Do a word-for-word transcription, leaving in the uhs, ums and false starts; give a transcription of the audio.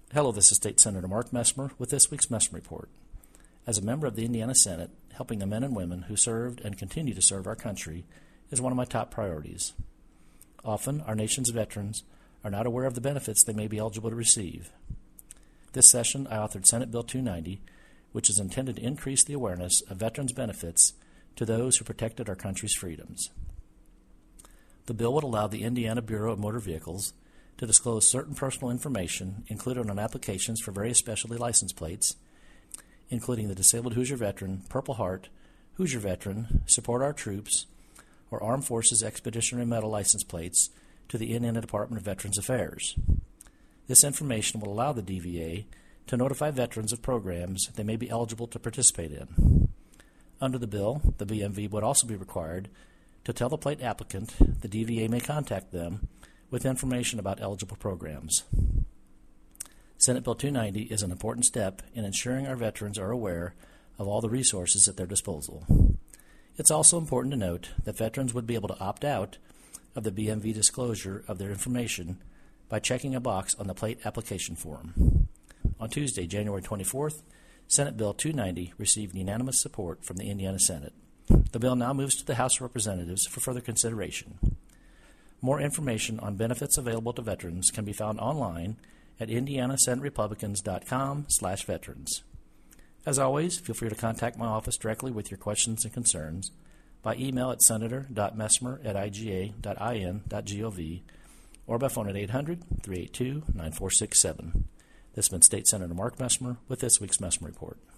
Hello, this is State Senator Mark Messmer with this week's Messmer Report. As a member of the Indiana Senate, helping the men and women who served and continue to serve our country is one of my top priorities. Often, our nation's veterans are not aware of the benefits they may be eligible to receive. This session, I authored Senate Bill two ninety, which is intended to increase the awareness of veterans' benefits to those who protected our country's freedoms. The bill would allow the Indiana Bureau of Motor Vehicles to disclose certain personal information included on applications for various specialty license plates, including the Disabled Hoosier Veteran, Purple Heart, Hoosier Veteran, Support Our Troops, or Armed Forces Expeditionary Medal license plates to the Indiana Department of Veterans Affairs. This information will allow the D V A to notify veterans of programs they may be eligible to participate in. Under the bill, the B M V would also be required to tell the plate applicant the D V A may contact them with information about eligible programs. Senate Bill two ninety is an important step in ensuring our veterans are aware of all the resources at their disposal. It's also important to note that veterans would be able to opt out of the B M V disclosure of their information by checking a box on the plate application form. On Tuesday, January twenty-fourth, Senate Bill two ninety received unanimous support from the Indiana Senate. The bill now moves to the House of Representatives for further consideration. More information on benefits available to veterans can be found online at indiana senate republicans dot com slash veterans. As always, feel free to contact my office directly with your questions and concerns by email at senator dot messmer at i g a dot i n dot gov or by phone at eight hundred, three eight two, nine four six seven. This has been State Senator Mark Messmer with this week's Messmer Report.